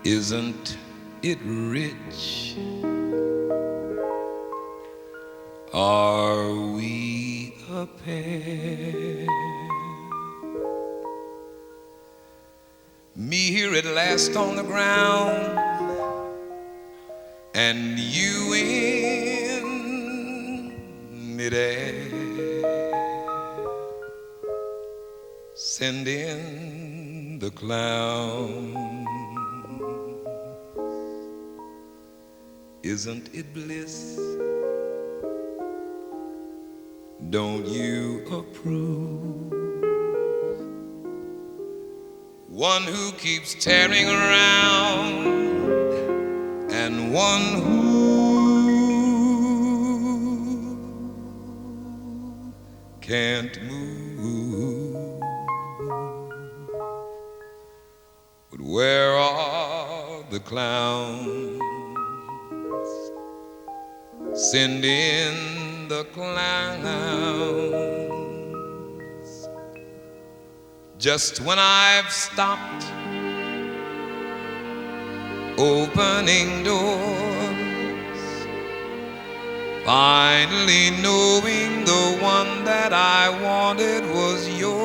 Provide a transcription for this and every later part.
Isn't it rich? Are we a pair? Me here at last on the ground, and you in midair. Send in the clown. Isn't it bliss? Don't you approve? One who keeps tearing around, and one who can't move. But where are the clowns? Send in the clowns. Just when I've stopped opening doors, finally knowing the one that I wanted was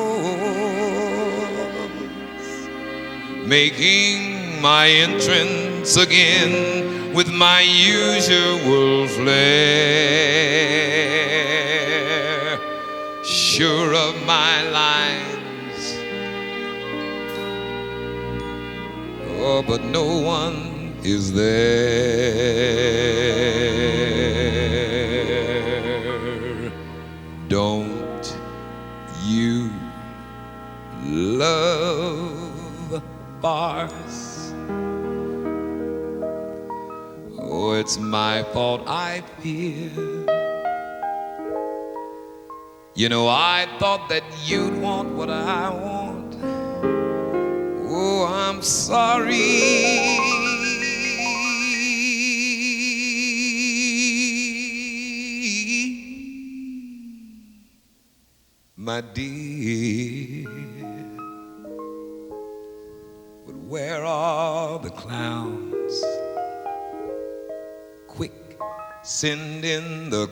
yours, making my entrance again with my usual flair, sure of my lines. Oh, but no one is there. Don't you love farce? Oh, it's my fault, I fear. You know, I thought that you'd want what I want. Oh, I'm sorry. My dear, but where are the clowns? Quick, send in the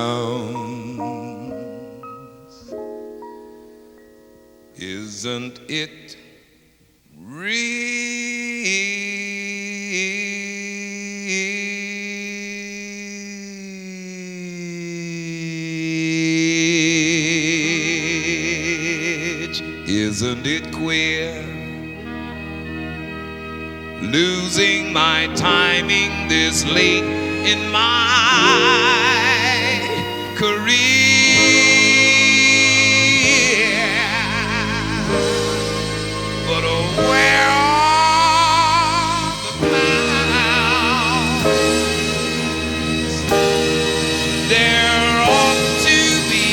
clowns. Isn't it rich? Isn't it queer? Losing my timing this late in my career. But where are the clowns? There ought to be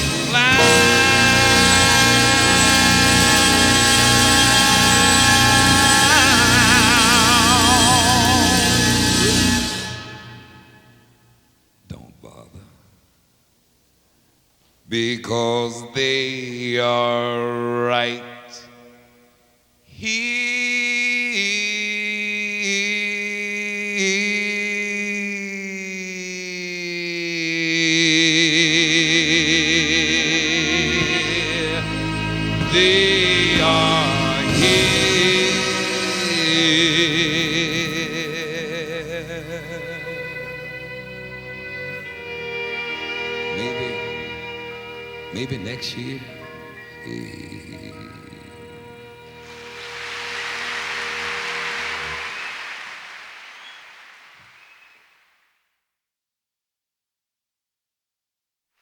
clowns. Don't bother, because they are right here. They are here. Maybe next year.